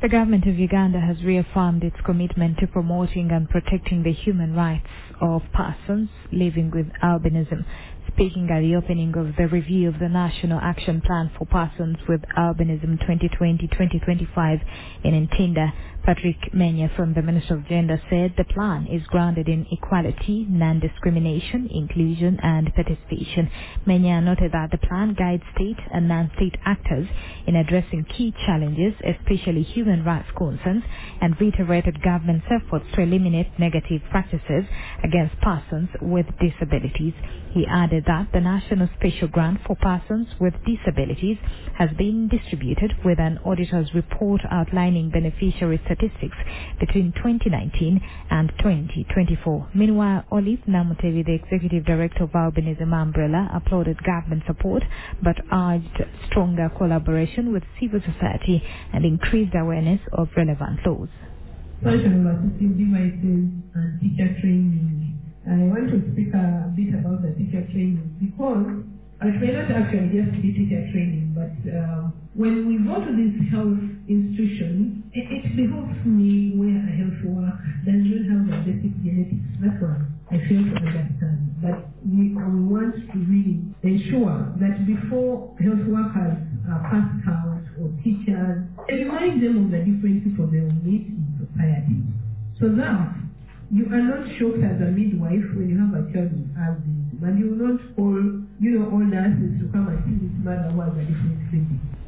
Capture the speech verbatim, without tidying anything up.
The government of Uganda has reaffirmed its commitment to promoting and protecting the human rights of persons living with albinism. Speaking at the opening of the review of the National Action Plan for Persons with Albinism twenty twenty to twenty twenty-five in Ntinda, Patrick Menya from the Minister of Gender said the plan is grounded in equality, non-discrimination, inclusion and participation. Menya noted that the plan guides state and non-state actors in addressing key challenges, especially human rights concerns, and reiterated government's efforts to eliminate negative practices against persons with disabilities. He added that the National Special Grant for Persons with Disabilities has been distributed with an auditor's report outlining beneficiary statistics between twenty nineteen and twenty twenty-four. Meanwhile, Olive Namutevi, the Executive Director of Albinism Umbrella, applauded government support but urged stronger collaboration with civil society and increased awareness of relevant laws. Functional assistive devices and teacher training. I want to speak a bit about the teacher training because it may not actually just be teacher training, but uh, when we go to these health institutions, it, it behoves me where a health worker doesn't have the basic genetics background. I fail to understand. But we, we want to really ensure that before health workers are passed out or teachers, they remind them of the different people they will meet in society. So that you are not shocked as a midwife when you have a child with albinism, and you will not call, you know, all nurses to come and see this mother who has a different baby.